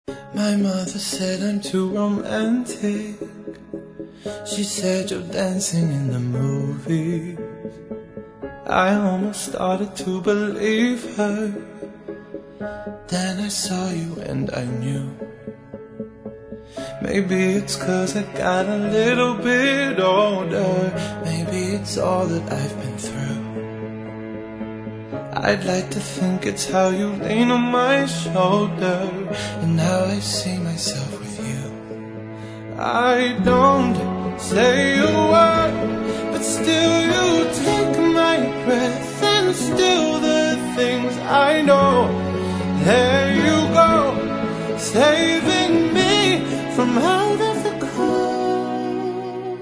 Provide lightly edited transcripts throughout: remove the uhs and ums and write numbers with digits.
My mother said I'm too romantic. She said you're dancing in the movies. I almost started to believe her. Then I saw you and I knew. Maybe it's 'cause I got a little bit older. Maybe it's all that I've been through. I'd like to think it's how you lean on my shoulder and how I see myself with you. I don't say a word, but still you take my breath, and still the things I know. There you go, saving me from out of the cold.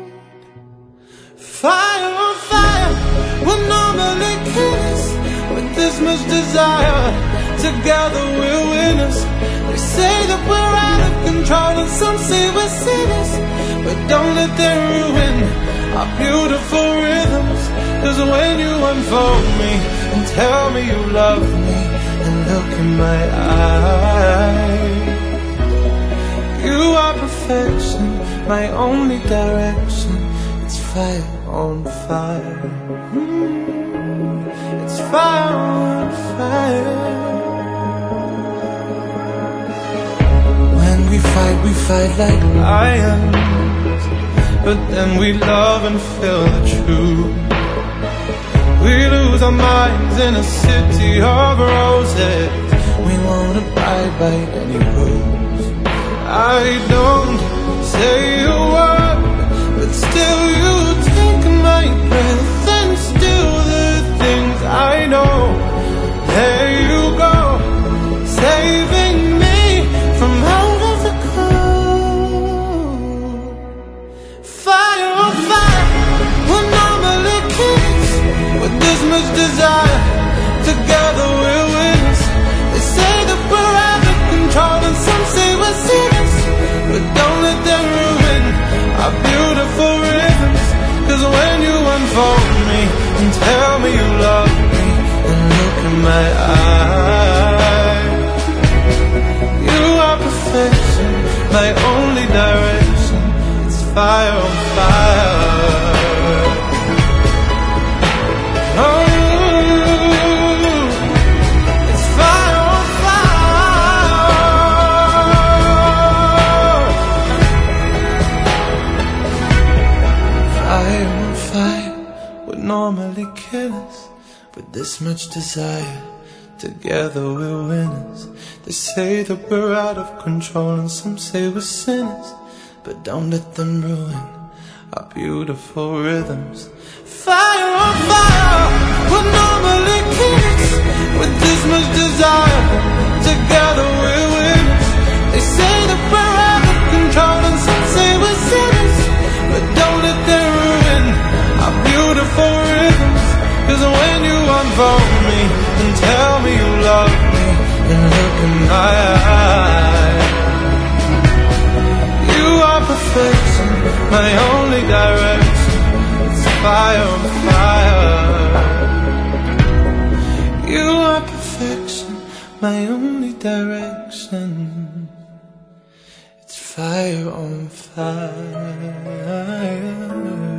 Fire on fire, we're normally kiss with this much desire. Together we're winners. They say that we're out of control and some say we're sinners, but don't let them ruin our beautiful rhythms. 'Cause when you unfold me and tell me you love me and look in my eyes, you are perfection, my only direction. It's fire on fire. It's fire on fire. When we fight like lions, but then we love and feel the truth. We lose our minds in a city of roses. We won't abide by any rules. I don't say a word, but still you take my breath, and still the things I know. There you go, saving me from out of the cold. Fire on fire, we're normally kids with this much desire. Together we're winners. They say that we're out of control and some say we're sinners, but don't let them ruin our beautiful rhythms. 'Cause when you unfold me and tell me you love me and look in my eyes, you are perfection, my only direction. It's fire on fire. Oh, it's fire on fire. Fire on fire would normally kill us, but this much desire, together we're winners. They say that we're out of control and some say we're sinners, but don't let them ruin our beautiful rhythms. Fire on fire, we're normally kids with this much desire. Together we're winners. They say that we're out of control and some say we're sinners, but don't let them ruin our beautiful rhythms. 'Cause when you unfold me and tell me you love me and look in my eyes, you are perfection, my only direction. It's fire on fire. You are perfection, my only direction. It's fire on fire.